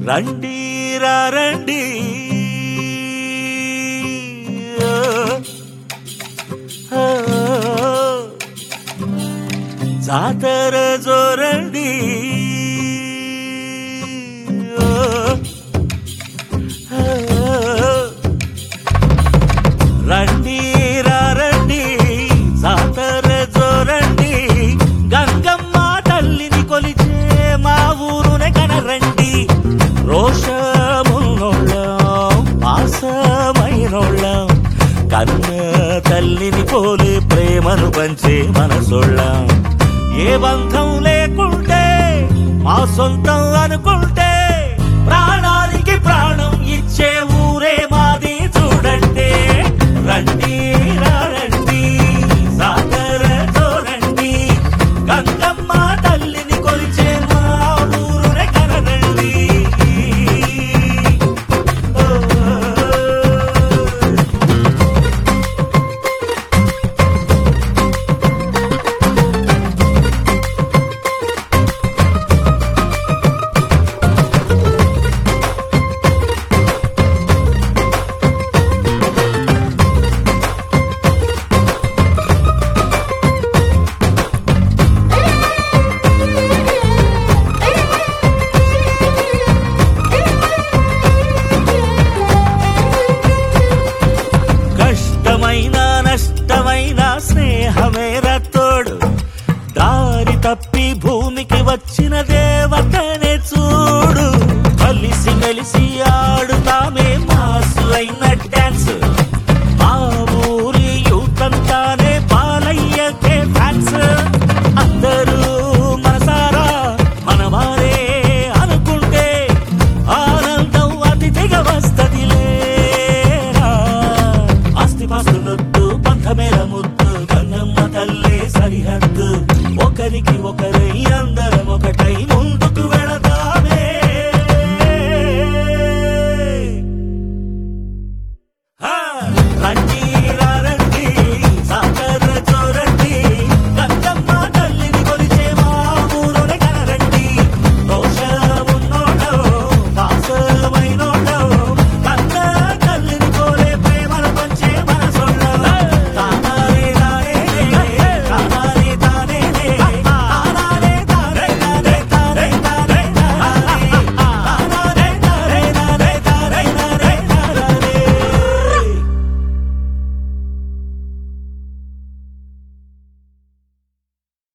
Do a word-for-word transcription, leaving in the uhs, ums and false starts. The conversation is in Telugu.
రండి రండి జాతర జోరండి రండి రండి జాతర జోరండి గంగమ్మ తల్లిని కొలిచే మా ఊరునే కనరండి రోషమున్నోళ్ళం పాసమైనోళ్ళం కన్న తల్లిని పోలే ప్రేమను పంచే మనసోళ్ళం ఏ బంధం లేకుంటే మా సొంతం అనుకుంటే ప్రాణానికి ప్రాణం ఇచ్చే ఊరే మాది చూడండి రండి రండి సాగర చూడండి గంగమ్మ తల్లిని కొలిచే మా ఊరునే కనరండి నష్టమైన స్నేహమే రత్తోడు దారి తప్పి భూమికి వచ్చిన దేవతనే చూడు కలిసి మెలిసి ఆడుతామే మాసు అయిన డాన్స్ మా ఊరి యూత్ అంతానే బాలయ్యకే ఫ్యాన్స్ అందరూ మనసారా మనవారే అనుకుంటే ఆనందం అతిథిగా వస్తదిలేరా ఆస్తి పాస్తులొద్దు బంధమేల ముద్దు గంగమ్మ తల్లే సరిహద్దు ఒకరికి ఒకరై అందరం ఒకటై